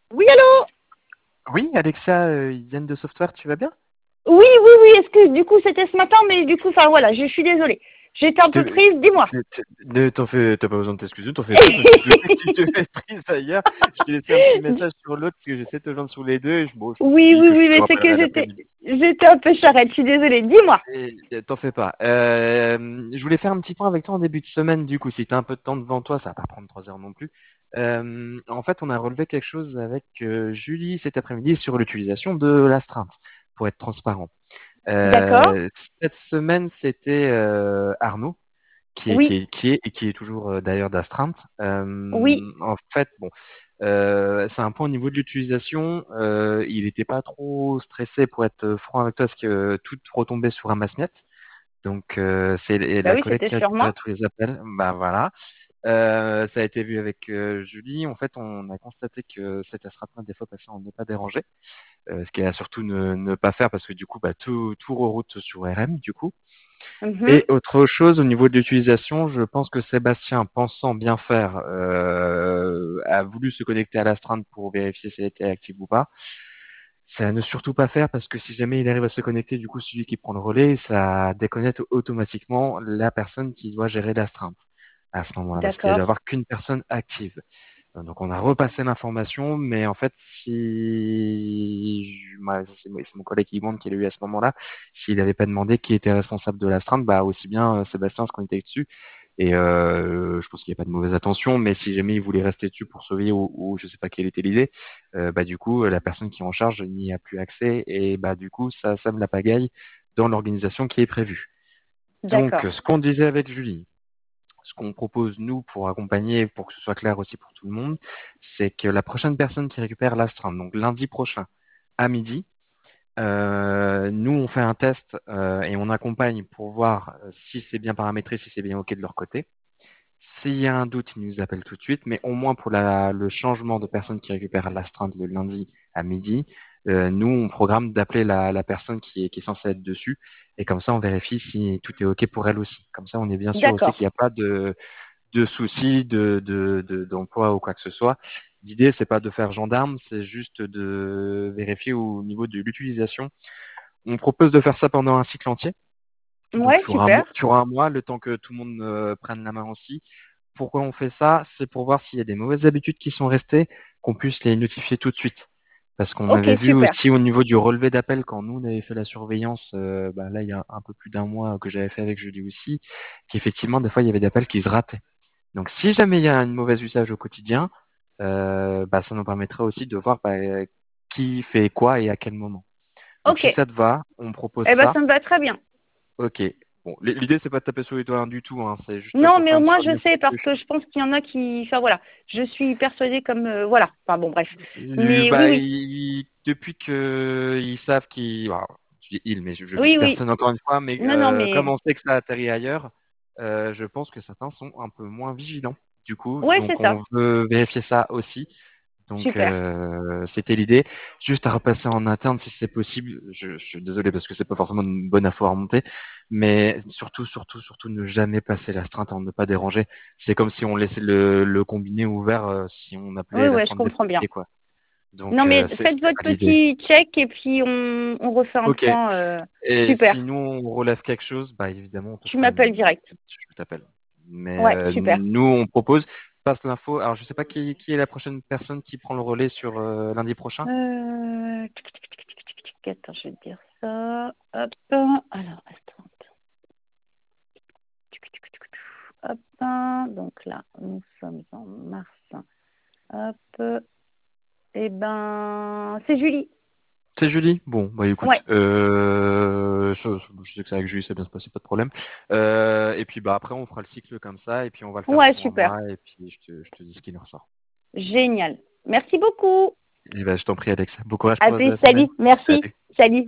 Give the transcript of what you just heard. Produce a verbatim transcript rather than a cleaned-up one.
Oui, allô? Oui, Alexa, euh, Yann de Software, tu vas bien? Oui, oui, oui, est-ce que du coup c'était ce matin, mais du coup, enfin voilà, je suis désolée. J'étais un peu T'es- prise, dis-moi. t'es- t'es- Ne t'en fais, t'as pas besoin de t'excuser, t'en fais pas. Je me suis douté que tu te fais prise ailleurs. Je t'ai laissé un petit message sur l'autre parce que j'essaie de te joindre sur les deux et je, bon, je me suis Oui, dit oui, que je oui, te mais c'est que rappellerai j'étais, l'après-midi. j'étais un peu charrette, je suis désolée, dis-moi. Et et t'en fais pas. Euh, je voulais faire un petit point avec toi en début de semaine, du coup, si t'as un peu de temps devant toi, ça va pas prendre trois heures non plus. Euh, en fait, on a relevé quelque chose avec euh, Julie cet après-midi sur l'utilisation de l'astreinte, pour être transparent. D'accord? Euh, cette semaine, c'était euh, Arnaud qui est, qui Oui, est, qui est, et qui est toujours euh, d'ailleurs d'astreinte. oui, Euh, en fait, bon, euh, c'est un point au niveau de l'utilisation. Euh, il n'était pas trop stressé pour être franc avec toi, parce que euh, tout retombait sur un masse-net. Donc, euh, c'est bah la oui, collègue c'était qui sur moi. récupérait tous les appels. Bah voilà. Euh, ça a été vu avec euh, Julie. En fait, on a constaté que cette astreinte des fois passait en ne pas déranger, euh, ce qu'il a surtout ne, ne pas faire parce que du coup, bah, tout, tout reroute sur R M du coup. Mhm. Et autre chose, au niveau de l'utilisation, je pense que Sébastien, pensant bien faire, euh, a voulu se connecter à l'astreinte pour vérifier si elle était active ou pas. C'est à ne surtout pas faire parce que si jamais il arrive à se connecter, du coup, celui qui prend le relais, ça déconnecte automatiquement la personne qui doit gérer l'astreinte à ce moment-là, parce qu'il ne doit y D'accord, avoir qu'une personne active. Euh, Donc on a repassé l'information, mais en fait, si moi, c'est c'est mon collègue qui demande qu'il a eu à ce moment-là, s'il n'avait pas demandé qui était responsable de l'astreinte, bah aussi bien euh, Sébastien se connectait dessus. Et euh, je pense qu'il n'y a pas de mauvaise intention, mais si jamais il voulait rester dessus pour surveiller ou, ou je sais pas quelle était l'idée, euh, bah du coup la personne qui est en charge n'y a plus accès et bah du coup ça sème la pagaille dans l'organisation qui est prévue. Donc d'accord, ce qu'on disait avec Julie, ce qu'on propose nous pour accompagner, pour que ce soit clair aussi pour tout le monde, c'est que la prochaine personne qui récupère l'astreinte, donc lundi prochain à midi, euh, nous on fait un test euh, et on accompagne pour voir euh, si c'est bien paramétré, si c'est bien ok de leur côté. S'il y a un doute, ils nous appellent tout de suite, mais au moins pour la, le changement de personne qui récupère l'astreinte le lundi à midi, euh, nous, on programme d'appeler la, la personne qui est, qui est censée être dessus, et comme ça, on vérifie si tout est OK pour elle aussi. Comme ça, on est bien sûr aussi qu'il d'accord. n'y a pas de, de soucis de, de, de- d'emploi ou quoi que ce soit. L'idée, c'est pas de faire gendarme, c'est juste de vérifier au niveau de l'utilisation. On propose de faire ça pendant un cycle entier. Donc, Ouais, sur un, super. mois- sur un mois, le temps que tout le monde euh, prenne la main aussi. Pourquoi on fait ça? C'est pour voir s'il y a des mauvaises habitudes qui sont restées, qu'on puisse les notifier tout de suite. Parce qu'on Ok, avait vu super. aussi au niveau du relevé d'appel, quand nous on avait fait la surveillance, euh, bah là il y a un peu plus d'un mois que j'avais fait avec Julie aussi, qu'effectivement des fois il y avait des appels qui se rataient. Donc si jamais il y a un mauvais usage au quotidien, euh, bah, ça nous permettra aussi de voir bah, qui fait quoi et à quel moment. Donc Ok. si ça te va, on propose Eh ben, ça. ça me va très bien. Ok. Bon, l'idée c'est pas de taper sur les doigts du tout, hein. C'est juste Non, pour mais faire au une moins fois je mieux sais fait. parce que je pense qu'il y en a qui, enfin voilà, je suis persuadée comme, euh, voilà. Enfin bon, bref. Euh, Mais oui, bah, oui, ils- depuis que ils savent qu'ils, alors, je dis ils, mais je, je vise oui, oui. personne encore une fois, mais Non, non, euh, comme mais on sait que ça atterrit ailleurs, euh, je pense que certains sont un peu moins vigilants. Du coup, ouais, c'est donc ça. on veut vérifier ça aussi. Donc Super. euh, c'était l'idée. Juste à repasser en interne si c'est possible. Je, je suis désolé parce que c'est pas forcément une bonne info à remonter, mais surtout, surtout, surtout ne jamais passer l'astreinte en ne pas déranger. C'est comme si on laissait le, le combiné ouvert euh, si on Oui, appelait ouais, je l'astreinte des comprends bien. pompiers, quoi. Non, Donc mais euh, c'est faites c'est votre pas l'idée. petit check et puis on, on refait un Ok. point. euh, Et Super. si nous on relève quelque chose, bah évidemment on te Tu fera m'appelles une, direct. je t'appelle. Mais Ouais, euh, super. nous on propose passe l'info. Alors je sais pas qui, qui est la prochaine personne qui prend le relais sur euh, lundi prochain. Euh... tic, tic, tic, tic, tic, tic, Attends, je vais te dire ça. Hop. Alors, attends. Tic, tic, tic, tic. Hop. Donc là, nous sommes en mars. Hop. Eh ben, c'est Julie. C'est Julie. Bon bah Ouais. écoute, euh, je, je sais que c'est avec Julie, ça va bien se passer, pas de problème. Euh, et puis bah après on fera le cycle comme ça et puis on va le faire Ouais, sur un super. mois et puis je te, je te dis ce qu'il en ressort. Génial. Merci beaucoup. Et bah je t'en prie Alex. Bon courage À pour le reste de plus. la semaine. Salut. Merci. Salut. Salut.